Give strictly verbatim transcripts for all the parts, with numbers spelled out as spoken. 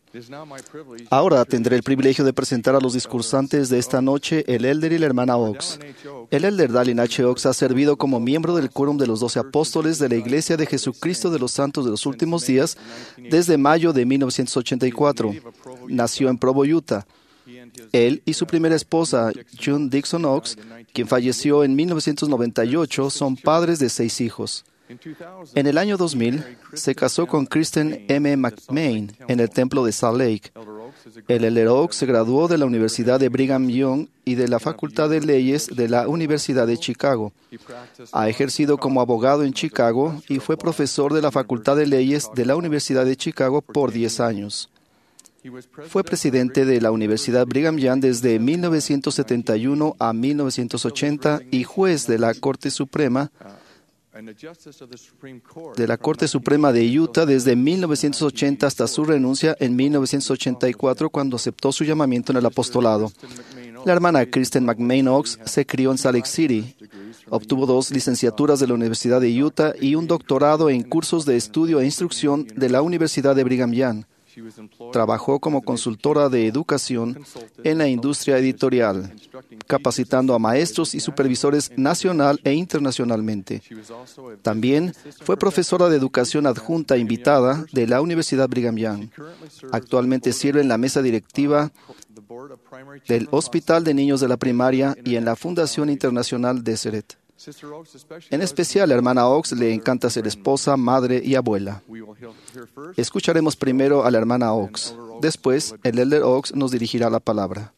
Ahora tendré el privilegio de presentar a los discursantes de esta noche, el Elder y la hermana Oaks. El Elder Dallin H. Oaks ha servido como miembro del Quórum de los Doce Apóstoles de la Iglesia de Jesucristo de los Santos de los Últimos Días desde mayo de mil novecientos ochenta y cuatro. Nació en Provo, Utah. Él y su primera esposa, June Dixon Oaks, quien falleció en mil novecientos noventa y ocho, son padres de seis hijos. En el año dos mil, se casó con Kristen M. McMahon en el templo de Salt Lake. El Elder Oaks se graduó de la Universidad de Brigham Young y de la Facultad de Leyes de la Universidad de Chicago. Ha ejercido como abogado en Chicago y fue profesor de la Facultad de Leyes de la Universidad de Chicago por diez años. Fue presidente de la Universidad Brigham Young desde mil novecientos setenta y uno a mil novecientos ochenta y juez de la Corte Suprema de la Corte Suprema de Utah desde mil novecientos ochenta hasta su renuncia en mil novecientos ochenta y cuatro, cuando aceptó su llamamiento en el apostolado. La hermana Kristen McMahon Oaks se crió en Salt Lake City. Obtuvo dos licenciaturas de la Universidad de Utah y un doctorado en cursos de estudio e instrucción de la Universidad de Brigham Young. Trabajó como consultora de educación en la industria editorial, capacitando a maestros y supervisores nacional e internacionalmente. También fue profesora de educación adjunta invitada de la Universidad Brigham Young. Actualmente sirve en la mesa directiva del Hospital de Niños de la Primaria y en la Fundación Internacional Deseret. En especial, la hermana Oaks le encanta ser esposa, madre y abuela. Escucharemos primero a la hermana Oaks. Después, el Elder Oaks nos dirigirá la palabra.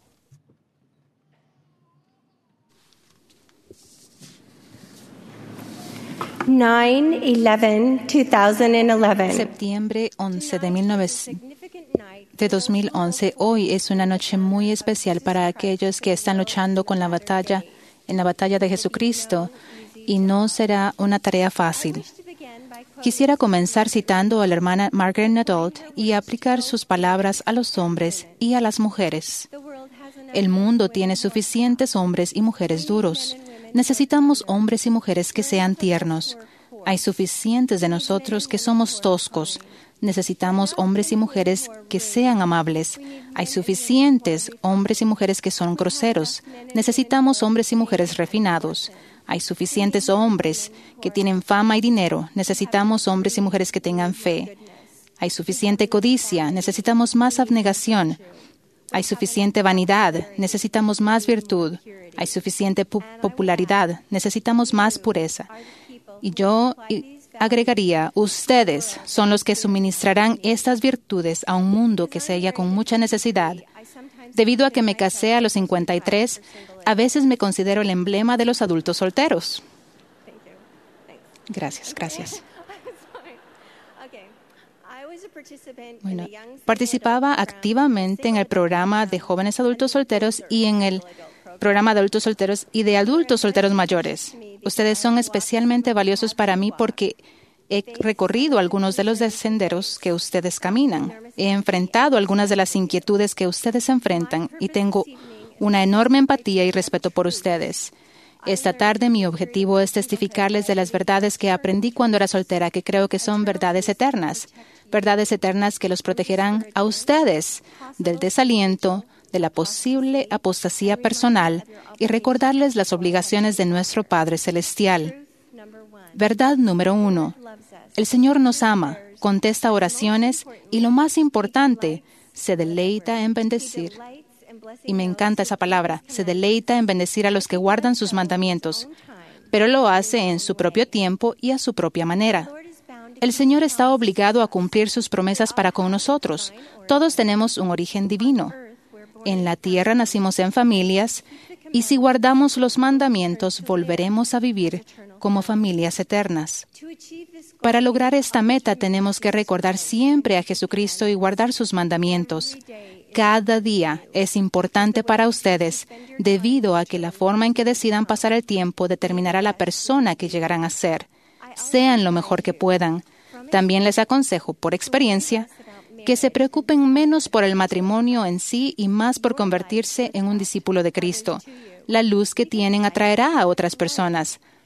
nine eleven twenty eleven. Septiembre once de, mil novecientos, de dos mil once. Hoy es una noche muy especial para aquellos que están luchando con la batalla, en la batalla de Jesucristo, y no será una tarea fácil. Quisiera comenzar citando a la hermana Margaret Nadolt y aplicar sus palabras a los hombres y a las mujeres. El mundo tiene suficientes hombres y mujeres duros. Necesitamos hombres y mujeres que sean tiernos. Hay suficientes de nosotros que somos toscos. Necesitamos hombres y mujeres que sean amables. Hay suficientes hombres y mujeres que son groseros. Necesitamos hombres y mujeres refinados. Hay suficientes hombres que tienen fama y dinero. Necesitamos hombres y mujeres que tengan fe. Hay suficiente codicia. Necesitamos más abnegación. Hay suficiente vanidad. Necesitamos más virtud. Hay suficiente pu- popularidad. Necesitamos más pureza. Y yo y agregaría, ustedes son los que suministrarán estas virtudes a un mundo que se halla con mucha necesidad. Debido a que me casé a los cincuenta y tres, a veces me considero el emblema de los adultos solteros. Gracias, gracias. Bueno, participaba activamente en el programa de jóvenes adultos solteros y en el programa de adultos solteros y de adultos solteros mayores. Ustedes son especialmente valiosos para mí porque he recorrido algunos de los senderos que ustedes caminan. He enfrentado algunas de las inquietudes que ustedes enfrentan y tengo una enorme empatía y respeto por ustedes. Esta tarde mi objetivo es testificarles de las verdades que aprendí cuando era soltera, que creo que son verdades eternas. Verdades eternas que los protegerán a ustedes del desaliento, de la posible apostasía personal y recordarles las obligaciones de nuestro Padre Celestial. Verdad número uno. El Señor nos ama, contesta oraciones y, lo más importante, se deleita en bendecir. Y me encanta esa palabra, se deleita en bendecir a los que guardan sus mandamientos, pero lo hace en su propio tiempo y a su propia manera. El Señor está obligado a cumplir sus promesas para con nosotros. Todos tenemos un origen divino. En la tierra nacimos en familias, y si guardamos los mandamientos, volveremos a vivir como familias eternas. Para lograr esta meta, tenemos que recordar siempre a Jesucristo y guardar sus mandamientos. Cada día es importante para ustedes, debido a que la forma en que decidan pasar el tiempo determinará la persona que llegarán a ser. Sean lo mejor que puedan. También les aconsejo, por experiencia, que se preocupen menos por el matrimonio en sí y más por convertirse en un discípulo de Cristo. La luz que tienen atraerá a otras personas.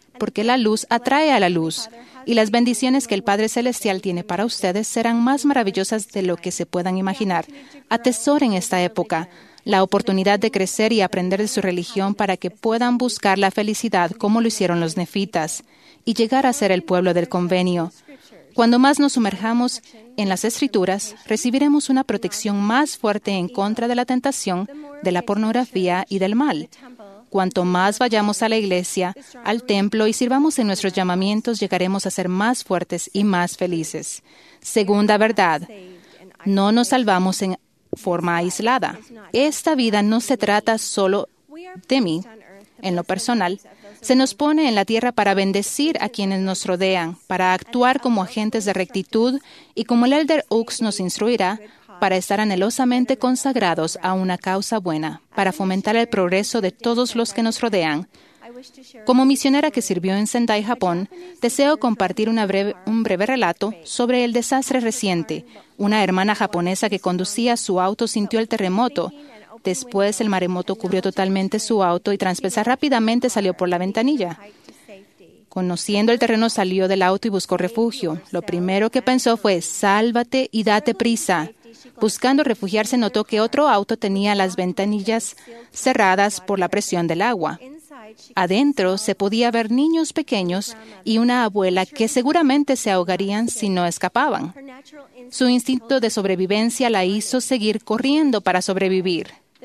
porque la luz atrae a la luz, y las bendiciones que el Padre Celestial tiene para ustedes serán más maravillosas de lo que se puedan imaginar. Atesoren esta época, la oportunidad de crecer y aprender de su religión para que puedan buscar la felicidad como lo hicieron los nefitas y llegar a ser el pueblo del convenio. Cuando más nos sumerjamos en las Escrituras, recibiremos una protección más fuerte en contra de la tentación, de la pornografía y del mal. Cuanto más vayamos a la iglesia, al templo y sirvamos en nuestros llamamientos, llegaremos a ser más fuertes y más felices. Segunda verdad, no nos salvamos en forma aislada. Esta vida no se trata solo de mí. En lo personal, se nos pone en la tierra para bendecir a quienes nos rodean, para actuar como agentes de rectitud y, como el Elder Oaks nos instruirá, para estar anhelosamente consagrados a una causa buena, para fomentar el progreso de todos los que nos rodean. Como misionera que sirvió en Sendai, Japón, deseo compartir una breve, un breve relato sobre el desastre reciente. Una hermana japonesa que conducía su auto sintió el terremoto. Después, el maremoto cubrió totalmente su auto y tras pensar rápidamente salió por la ventanilla. Conociendo el terreno, salió del auto y buscó refugio. Lo primero que pensó fue, sálvate y date prisa. Buscando refugiarse, notó que otro auto tenía las ventanillas cerradas por la presión del agua. Adentro se podía ver niños pequeños y una abuela que seguramente se ahogarían si no escapaban. Su instinto de sobrevivencia la hizo seguir corriendo para sobrevivir.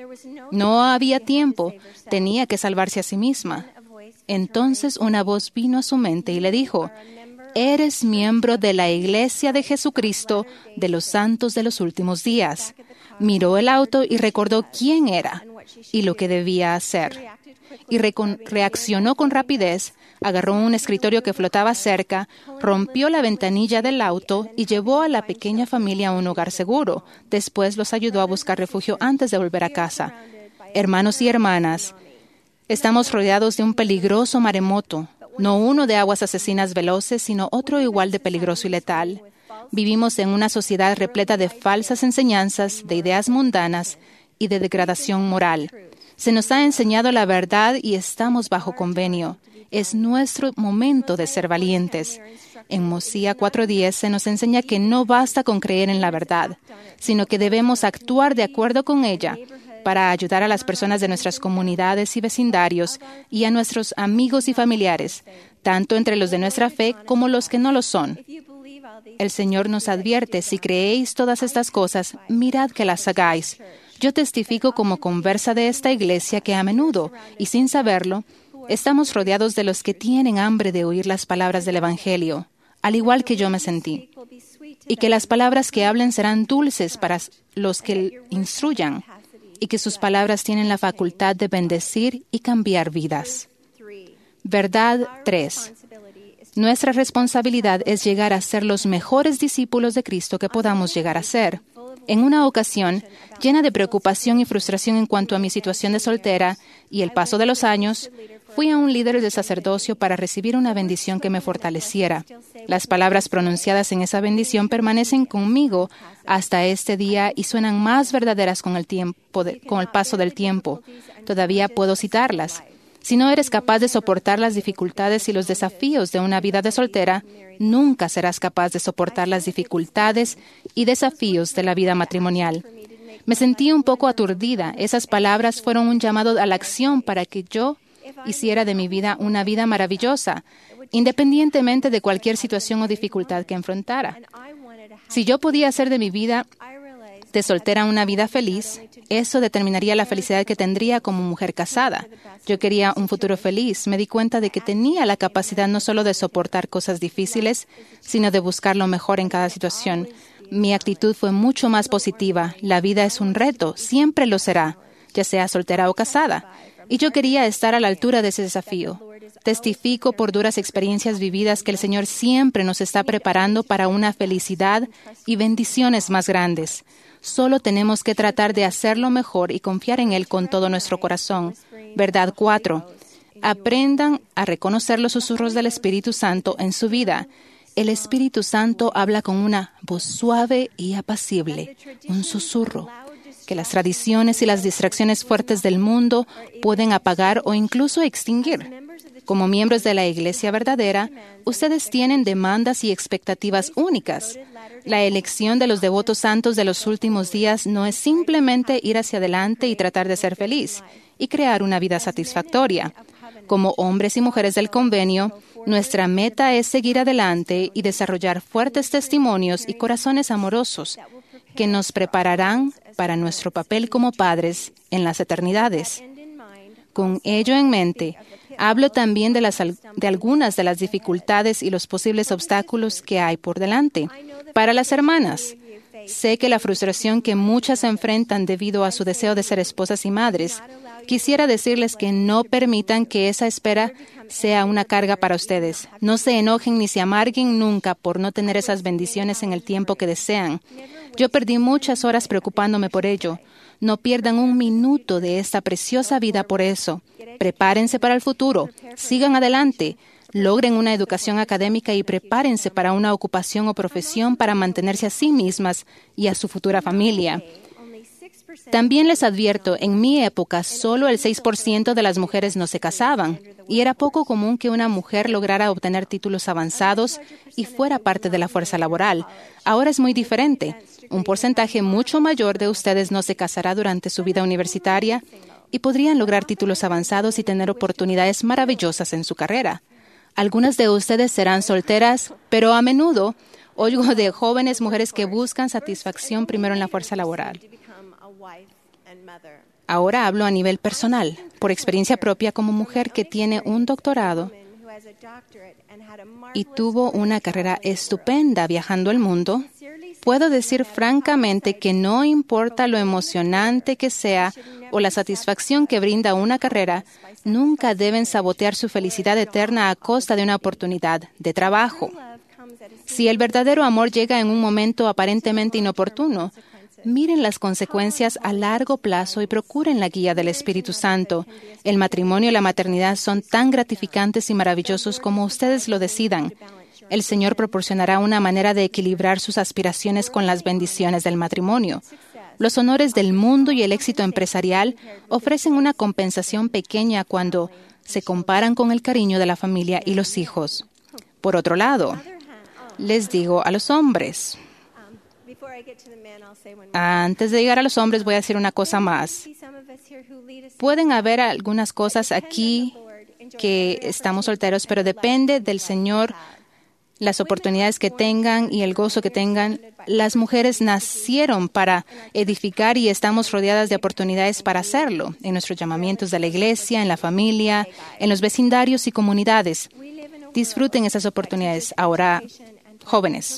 No había tiempo, tenía que salvarse a sí misma. Entonces una voz vino a su mente y le dijo, «Eres miembro de la Iglesia de Jesucristo de los Santos de los Últimos Días». Miró el auto y recordó quién era y lo que debía hacer. Y re- reaccionó con rapidez, agarró un escritorio que flotaba cerca, rompió la ventanilla del auto y llevó a la pequeña familia a un hogar seguro. Después los ayudó a buscar refugio antes de volver a casa. Hermanos y hermanas, estamos rodeados de un peligroso maremoto, no uno de aguas asesinas veloces, sino otro igual de peligroso y letal. Vivimos en una sociedad repleta de falsas enseñanzas, de ideas mundanas y de degradación moral. Se nos ha enseñado la verdad y estamos bajo convenio. Es nuestro momento de ser valientes. En Mosía cuatro diez se nos enseña que no basta con creer en la verdad, sino que debemos actuar de acuerdo con ella para ayudar a las personas de nuestras comunidades y vecindarios y a nuestros amigos y familiares, tanto entre los de nuestra fe como los que no lo son. El Señor nos advierte, si creéis todas estas cosas, mirad que las hagáis. Yo testifico como conversa de esta iglesia que a menudo, y sin saberlo, estamos rodeados de los que tienen hambre de oír las palabras del Evangelio, al igual que yo me sentí, y que las palabras que hablen serán dulces para los que instruyan, y que sus palabras tienen la facultad de bendecir y cambiar vidas. Verdad tres. Nuestra responsabilidad es llegar a ser los mejores discípulos de Cristo que podamos llegar a ser. En una ocasión, llena de preocupación y frustración en cuanto a mi situación de soltera y el paso de los años, fui a un líder de sacerdocio para recibir una bendición que me fortaleciera. Las palabras pronunciadas en esa bendición permanecen conmigo hasta este día y suenan más verdaderas con el tiempo de, con el paso del tiempo. Todavía puedo citarlas. Si no eres capaz de soportar las dificultades y los desafíos de una vida de soltera, nunca serás capaz de soportar las dificultades y desafíos de la vida matrimonial. Me sentí un poco aturdida. Esas palabras fueron un llamado a la acción para que yo hiciera de mi vida una vida maravillosa, independientemente de cualquier situación o dificultad que enfrentara. Si yo podía hacer de mi vida de soltera una vida feliz, eso determinaría la felicidad que tendría como mujer casada. Yo quería un futuro feliz. Me di cuenta de que tenía la capacidad no solo de soportar cosas difíciles, sino de buscar lo mejor en cada situación. Mi actitud fue mucho más positiva. La vida es un reto, siempre lo será, ya sea soltera o casada. Y yo quería estar a la altura de ese desafío. Testifico por duras experiencias vividas que el Señor siempre nos está preparando para una felicidad y bendiciones más grandes. Solo tenemos que tratar de hacerlo mejor y confiar en Él con todo nuestro corazón. Verdad cuatro. Aprendan a reconocer los susurros del Espíritu Santo en su vida. El Espíritu Santo habla con una voz suave y apacible, un susurro, que las tradiciones y las distracciones fuertes del mundo pueden apagar o incluso extinguir. Como miembros de la Iglesia verdadera, ustedes tienen demandas y expectativas únicas. La elección de los devotos santos de los últimos días no es simplemente ir hacia adelante y tratar de ser feliz y crear una vida satisfactoria. Como hombres y mujeres del convenio, nuestra meta es seguir adelante y desarrollar fuertes testimonios y corazones amorosos que nos prepararán para nuestro papel como padres en las eternidades. Con ello en mente, hablo también de, las, de algunas de las dificultades y los posibles obstáculos que hay por delante. Para las hermanas, sé que la frustración que muchas enfrentan debido a su deseo de ser esposas y madres, quisiera decirles que no permitan que esa espera sea una carga para ustedes. No se enojen ni se amarguen nunca por no tener esas bendiciones en el tiempo que desean. Yo perdí muchas horas preocupándome por ello. No pierdan un minuto de esta preciosa vida por eso. Prepárense para el futuro. Sigan adelante. Logren una educación académica y prepárense para una ocupación o profesión para mantenerse a sí mismas y a su futura familia. También les advierto, en mi época solo el seis por ciento de las mujeres no se casaban y era poco común que una mujer lograra obtener títulos avanzados y fuera parte de la fuerza laboral. Ahora es muy diferente. Un porcentaje mucho mayor de ustedes no se casará durante su vida universitaria y podrían lograr títulos avanzados y tener oportunidades maravillosas en su carrera. Algunas de ustedes serán solteras, pero a menudo oigo de jóvenes mujeres que buscan satisfacción primero en la fuerza laboral. Ahora hablo a nivel personal, por experiencia propia como mujer que tiene un doctorado y tuvo una carrera estupenda viajando el mundo. Puedo decir francamente que no importa lo emocionante que sea o la satisfacción que brinda una carrera, nunca deben sabotear su felicidad eterna a costa de una oportunidad de trabajo. Si el verdadero amor llega en un momento aparentemente inoportuno, miren las consecuencias a largo plazo y procuren la guía del Espíritu Santo. El matrimonio y la maternidad son tan gratificantes y maravillosos como ustedes lo decidan. El Señor proporcionará una manera de equilibrar sus aspiraciones con las bendiciones del matrimonio. Los honores del mundo y el éxito empresarial ofrecen una compensación pequeña cuando se comparan con el cariño de la familia y los hijos. Por otro lado, les digo a los hombres, antes de llegar a los hombres voy a decir una cosa más. Pueden haber algunas cosas aquí que estamos solteros, pero depende del Señor, las oportunidades que tengan y el gozo que tengan. Las mujeres nacieron para edificar y estamos rodeadas de oportunidades para hacerlo, en nuestros llamamientos de la iglesia, en la familia, en los vecindarios y comunidades. Disfruten esas oportunidades. Ahora, jóvenes,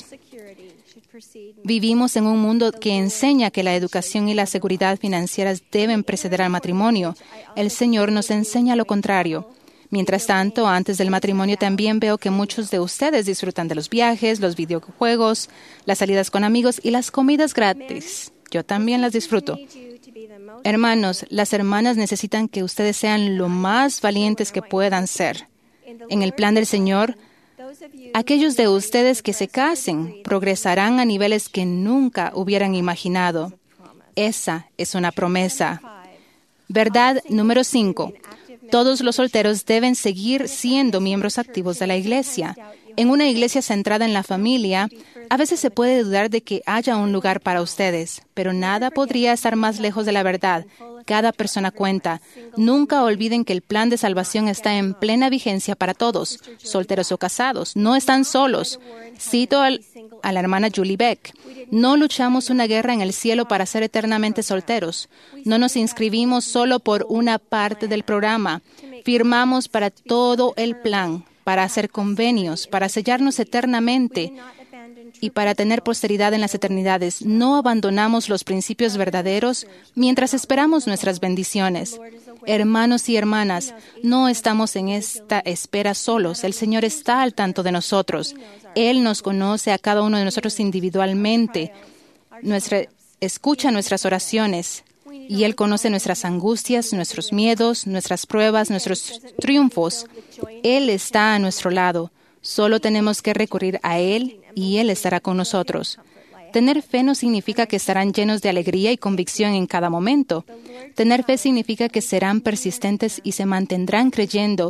vivimos en un mundo que enseña que la educación y la seguridad financieras deben preceder al matrimonio. El Señor nos enseña lo contrario. Mientras tanto, antes del matrimonio también veo que muchos de ustedes disfrutan de los viajes, los videojuegos, las salidas con amigos y las comidas gratis. Yo también las disfruto. Hermanos, las hermanas necesitan que ustedes sean lo más valientes que puedan ser. En el plan del Señor, aquellos de ustedes que se casen progresarán a niveles que nunca hubieran imaginado. Esa es una promesa. Verdad número cinco. Todos los solteros deben seguir siendo miembros activos de la iglesia. En una iglesia centrada en la familia, a veces se puede dudar de que haya un lugar para ustedes, pero nada podría estar más lejos de la verdad. Cada persona cuenta. Nunca olviden que el plan de salvación está en plena vigencia para todos, solteros o casados. No están solos. Cito al, a la hermana Julie Beck. No luchamos una guerra en el cielo para ser eternamente solteros. No nos inscribimos solo por una parte del programa. Firmamos para todo el plan, para hacer convenios, para sellarnos eternamente y para tener posteridad en las eternidades. No abandonamos los principios verdaderos mientras esperamos nuestras bendiciones. Hermanos y hermanas, no estamos en esta espera solos. El Señor está al tanto de nosotros. Él nos conoce a cada uno de nosotros individualmente. Nuestra, escucha nuestras oraciones. Y Él conoce nuestras angustias, nuestros miedos, nuestras pruebas, nuestros triunfos. Él está a nuestro lado. Solo tenemos que recurrir a Él y Él estará con nosotros. Tener fe no significa que estarán llenos de alegría y convicción en cada momento. Tener fe significa que serán persistentes y se mantendrán creyendo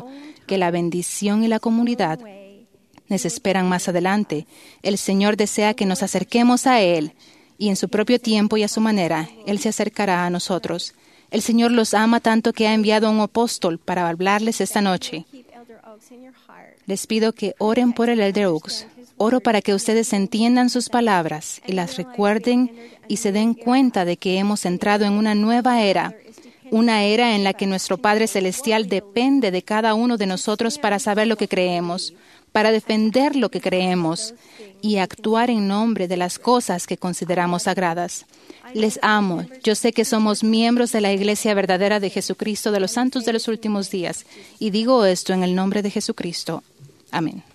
que la bendición y la comunidad nos esperan más adelante. El Señor desea que nos acerquemos a Él y en su propio tiempo y a su manera, Él se acercará a nosotros. El Señor los ama tanto que ha enviado a un apóstol para hablarles esta noche. Les pido que oren por el Elder Oaks. Oro para que ustedes entiendan sus palabras y las recuerden y se den cuenta de que hemos entrado en una nueva era, una era en la que nuestro Padre Celestial depende de cada uno de nosotros para saber lo que creemos, para defender lo que creemos y actuar en nombre de las cosas que consideramos sagradas. Les amo. Yo sé que somos miembros de la Iglesia verdadera de Jesucristo de los santos de los últimos días y digo esto en el nombre de Jesucristo. Amén.